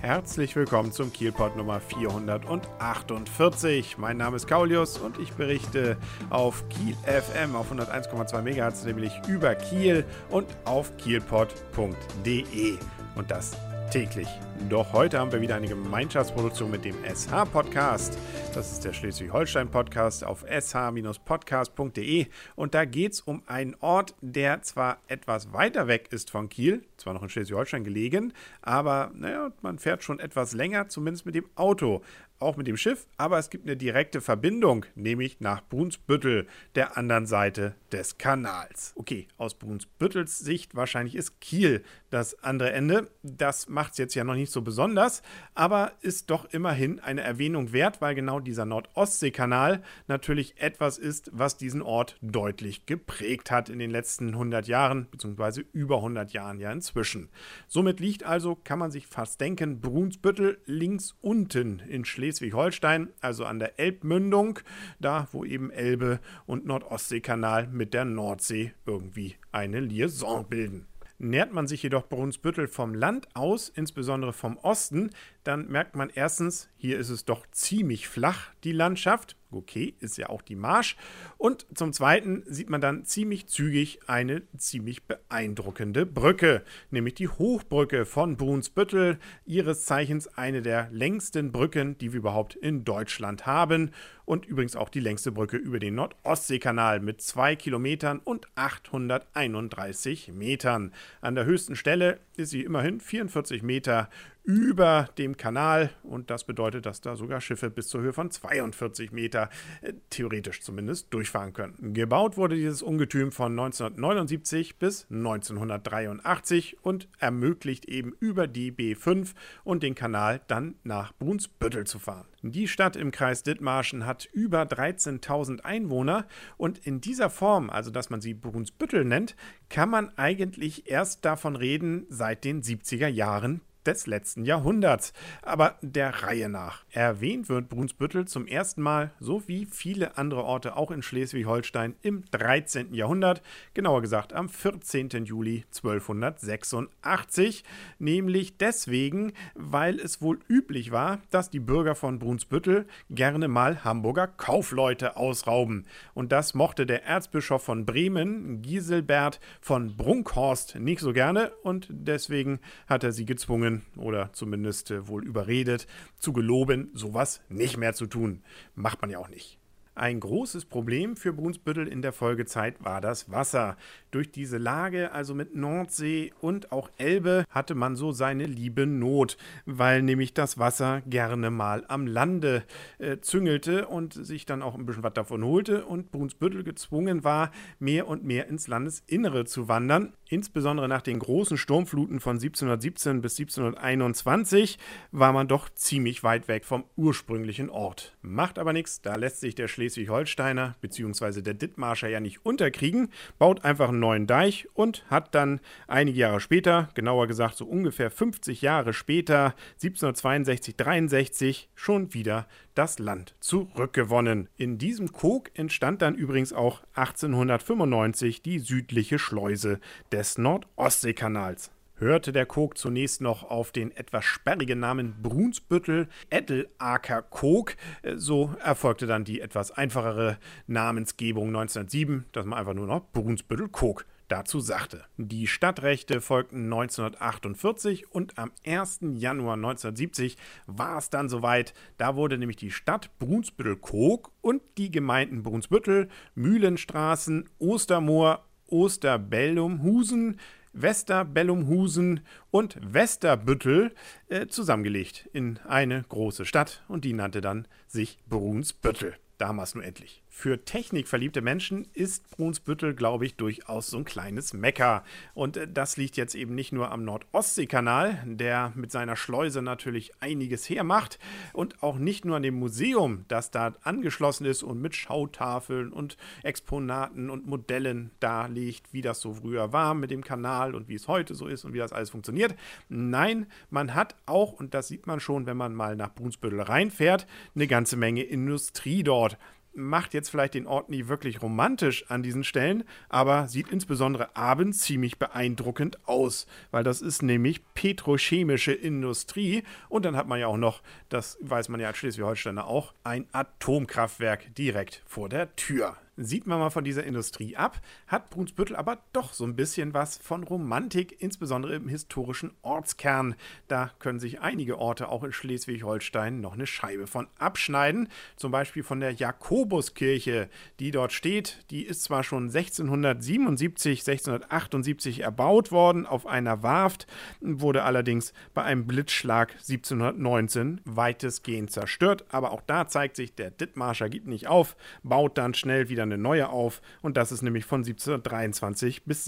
Herzlich willkommen zum Kielpot Nummer 448. Mein Name ist Kaulius und ich berichte auf Kiel FM auf 101,2 MHz, nämlich über Kiel und auf kielpot.de und das täglich. Doch heute haben wir wieder eine Gemeinschaftsproduktion mit dem SH-Podcast. Das ist der Schleswig-Holstein-Podcast auf sh-podcast.de und da geht es um einen Ort, der zwar etwas weiter weg ist von Kiel, zwar noch in Schleswig-Holstein gelegen, aber man fährt schon etwas länger, zumindest mit dem Auto. Auch mit dem Schiff, aber es gibt eine direkte Verbindung, nämlich nach Brunsbüttel, der anderen Seite des Kanals. Okay, aus Brunsbüttels Sicht wahrscheinlich ist Kiel das andere Ende. Das macht es jetzt ja noch nicht so besonders, aber ist doch immerhin eine Erwähnung wert, weil genau dieser Nord-Ostsee-Kanal natürlich etwas ist, was diesen Ort deutlich geprägt hat in den letzten 100 Jahren, beziehungsweise über 100 Jahren ja inzwischen. Somit liegt also, kann man sich fast denken, Brunsbüttel links unten in Schleswig-Holstein, also an der Elbmündung, da wo eben Elbe und Nord-Ostsee-Kanal mit der Nordsee irgendwie eine Liaison bilden. Nähert man sich jedoch Brunsbüttel vom Land aus, insbesondere vom Osten, dann merkt man erstens, hier ist es doch ziemlich flach, die Landschaft. Okay, ist ja auch die Marsch. Und zum Zweiten sieht man dann ziemlich zügig eine ziemlich beeindruckende Brücke, nämlich die Hochbrücke von Brunsbüttel, ihres Zeichens eine der längsten Brücken, die wir überhaupt in Deutschland haben. Und übrigens auch die längste Brücke über den Nord-Ostsee-Kanal mit 2 Kilometern und 831 Metern. An der höchsten Stelle ist sie immerhin 44 Meter über dem Kanal und das bedeutet, dass da sogar Schiffe bis zur Höhe von 42 Meter theoretisch zumindest durchfahren können. Gebaut wurde dieses Ungetüm von 1979 bis 1983 und ermöglicht eben über die B5 und den Kanal dann nach Brunsbüttel zu fahren. Die Stadt im Kreis Dithmarschen hat über 13.000 Einwohner und in dieser Form, also dass man sie Brunsbüttel nennt, kann man eigentlich erst davon reden seit den 70er Jahren des letzten Jahrhunderts. Aber der Reihe nach. Erwähnt wird Brunsbüttel zum ersten Mal, so wie viele andere Orte auch in Schleswig-Holstein, im 13. Jahrhundert, genauer gesagt am 14. Juli 1286, nämlich deswegen, weil es wohl üblich war, dass die Bürger von Brunsbüttel gerne mal Hamburger Kaufleute ausrauben. Und das mochte der Erzbischof von Bremen, Giselbert von Brunkhorst, nicht so gerne und deswegen hat er sie gezwungen, oder zumindest wohl überredet, zu geloben, sowas nicht mehr zu tun. Macht man ja auch nicht. Ein großes Problem für Brunsbüttel in der Folgezeit war das Wasser. Durch diese Lage, also mit Nordsee und auch Elbe, hatte man so seine liebe Not, weil nämlich das Wasser gerne mal am Lande züngelte und sich dann auch ein bisschen was davon holte und Brunsbüttel gezwungen war, mehr und mehr ins Landesinnere zu wandern. Insbesondere nach den großen Sturmfluten von 1717 bis 1721 war man doch ziemlich weit weg vom ursprünglichen Ort. Macht aber nichts, da lässt sich der Schleswig-Holsteiner bzw. der Dithmarscher ja nicht unterkriegen, baut einfach einen neuen Deich und hat dann einige Jahre später, genauer gesagt so ungefähr 50 Jahre später, 1762/63, schon wieder das Land zurückgewonnen. In diesem Kog entstand dann übrigens auch 1895 die südliche Schleuse des Nord-Ostsee-Kanals. Hörte der Kog zunächst noch auf den etwas sperrigen Namen Brunsbüttel-Eddelaker-Kog. So erfolgte dann die etwas einfachere Namensgebung 1907, dass man einfach nur noch Brunsbüttel-Kog dazu sagte. Die Stadtrechte folgten 1948 und am 1. Januar 1970 war es dann soweit. Da wurde nämlich die Stadt Brunsbüttel-Kog und die Gemeinden Brunsbüttel, Mühlenstraßen, Ostermoor, Osterbellumhusen, Westerbellumhusen und Westerbüttel zusammengelegt in eine große Stadt und die nannte dann sich Brunsbüttel. Damals nur endlich. Für technikverliebte Menschen ist Brunsbüttel, glaube ich, durchaus so ein kleines Mekka. Und das liegt jetzt eben nicht nur am Nord-Ostsee-Kanal, der mit seiner Schleuse natürlich einiges hermacht, und auch nicht nur an dem Museum, das da angeschlossen ist und mit Schautafeln und Exponaten und Modellen da liegt, wie das so früher war mit dem Kanal und wie es heute so ist und wie das alles funktioniert. Nein, man hat auch, und das sieht man schon, wenn man mal nach Brunsbüttel reinfährt, eine ganze Menge Industrie dort. macht jetzt vielleicht den Ort nie wirklich romantisch an diesen Stellen, aber sieht insbesondere abends ziemlich beeindruckend aus, weil das ist nämlich petrochemische Industrie und dann hat man ja auch noch, das weiß man ja als Schleswig-Holsteiner auch, ein Atomkraftwerk direkt vor der Tür. Sieht man mal von dieser Industrie ab, hat Brunsbüttel aber doch so ein bisschen was von Romantik, insbesondere im historischen Ortskern. Da können sich einige Orte auch in Schleswig-Holstein noch eine Scheibe von abschneiden. Zum Beispiel von der Jakobuskirche, die dort steht. Die ist zwar schon 1677, 1678 erbaut worden auf einer Warft, wurde allerdings bei einem Blitzschlag 1719 weitestgehend zerstört. Aber auch da zeigt sich, der Dithmarscher gibt nicht auf, baut dann schnell wieder eine neue auf und das ist nämlich von 1723 bis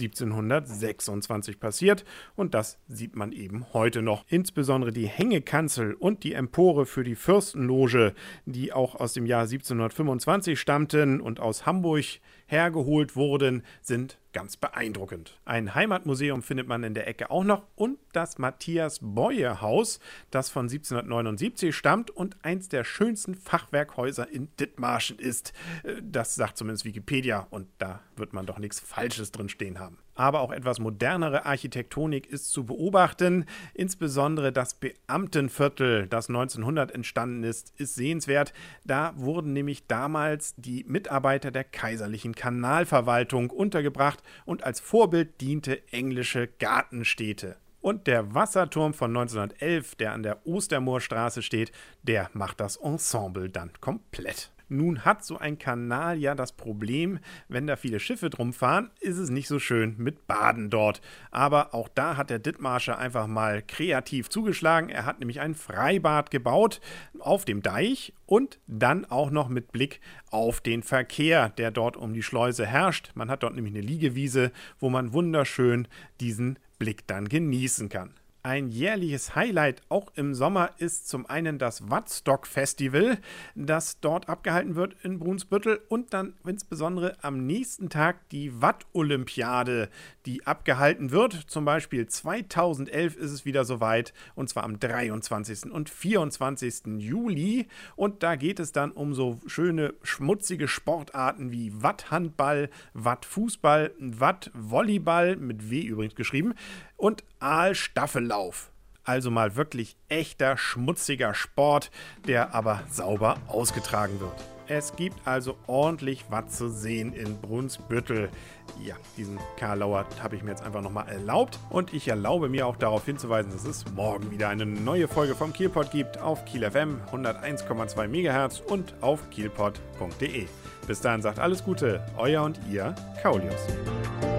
1726 passiert und das sieht man eben heute noch. Insbesondere die Hängekanzel und die Empore für die Fürstenloge, die auch aus dem Jahr 1725 stammten und aus Hamburg hergeholt wurden, sind ganz beeindruckend. Ein Heimatmuseum findet man in der Ecke auch noch und das Matthias-Boye-Haus, das von 1779 stammt und eins der schönsten Fachwerkhäuser in Dithmarschen ist. Das sagt zumindest Wikipedia und da wird man doch nichts Falsches drin stehen haben. Aber auch etwas modernere Architektonik ist zu beobachten. Insbesondere das Beamtenviertel, das 1900 entstanden ist sehenswert. Da wurden nämlich damals die Mitarbeiter der kaiserlichen Kanalverwaltung untergebracht und als Vorbild diente englische Gartenstädte. Und der Wasserturm von 1911, der an der Ostermoorstraße steht, der macht das Ensemble dann komplett. Nun hat so ein Kanal ja das Problem, wenn da viele Schiffe drum fahren, ist es nicht so schön mit Baden dort. Aber auch da hat der Dithmarscher einfach mal kreativ zugeschlagen. Er hat nämlich ein Freibad gebaut auf dem Deich und dann auch noch mit Blick auf den Verkehr, der dort um die Schleuse herrscht. Man hat dort nämlich eine Liegewiese, wo man wunderschön diesen Blick dann genießen kann. Ein jährliches Highlight auch im Sommer ist zum einen das Wattstock-Festival, das dort abgehalten wird in Brunsbüttel und dann insbesondere am nächsten Tag die Watt-Olympiade, die abgehalten wird. Zum Beispiel 2011 ist es wieder soweit und zwar am 23. und 24. Juli und da geht es dann um so schöne schmutzige Sportarten wie Watthandball, Wattfußball, Wattvolleyball, mit W übrigens geschrieben, und Aalstaffellauf. Also mal wirklich echter, schmutziger Sport, der aber sauber ausgetragen wird. Es gibt also ordentlich was zu sehen in Brunsbüttel. Ja, diesen Karlauer habe ich mir jetzt einfach nochmal erlaubt. Und ich erlaube mir auch darauf hinzuweisen, dass es morgen wieder eine neue Folge vom Kielpot gibt auf Kiel FM 101,2 MHz und auf kielpot.de. Bis dahin sagt alles Gute, euer und ihr Kaulius.